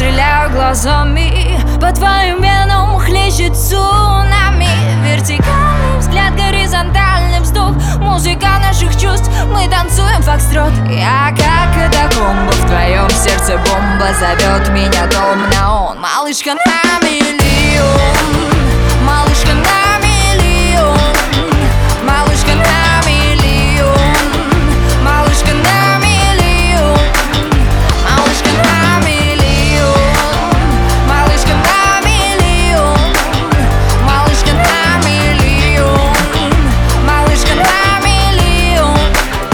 стреляю глазами, по твоим венам хлещет цунами. Вертикальный взгляд, горизонтальный вздох, музыка наших чувств, мы танцуем фокстрот. Я как катакомба, в твоем сердце бомба зовет меня дом на он. Малышка на миллион, малышка на миллион, малышка на миллион, малышка на миллион, малышка на миллион, малышка на миллион, малышка на миллион, малышка на миллион.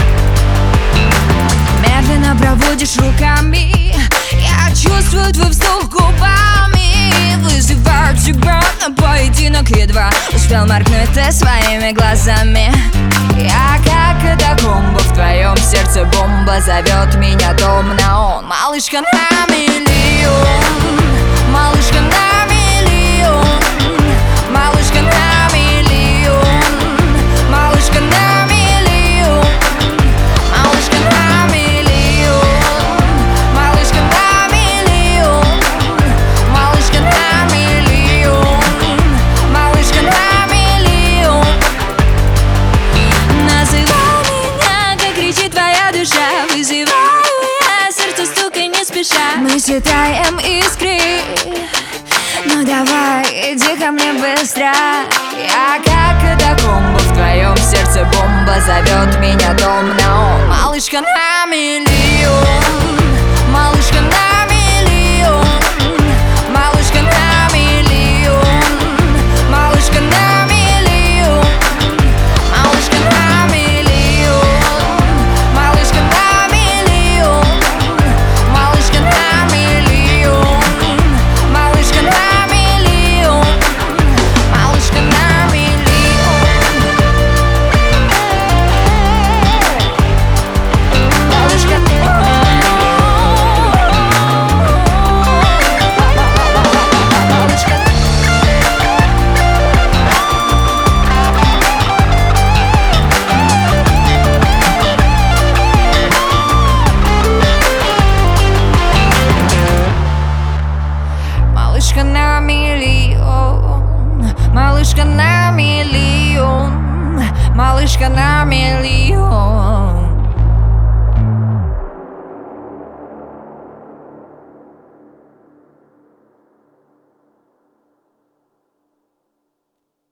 Медленно проводишь руками, я чувствую твой вздох губами, вызываю тебя на поединок, едва успел моргнуть ты своими глазами. Я как катакомба, в твоем сердце бомба зовет меня дом на он. Малышка на миллион, малышка на миллион, малышка на миллион, малышка на миллион, малышка на миллион, малышка на миллион, малышка на миллион, малышка на миллион. Называй меня, как кричит твоя душа, вызываю я сердце стука не спеша. Мы считаем искры, ну давай, иди ко мне быстро. Я как катакомба, в твоем сердце бомба зовет меня дом на он. Малышка на миллион, малышка на миллион, малышка на миллион, малышка на миллион, малышка на миллион, малышка на миллион, малышка на миллион, малышка на миллион, малышка на миллион, малышка. Малышка на миллион, малышка на миллион, малышка на миллион.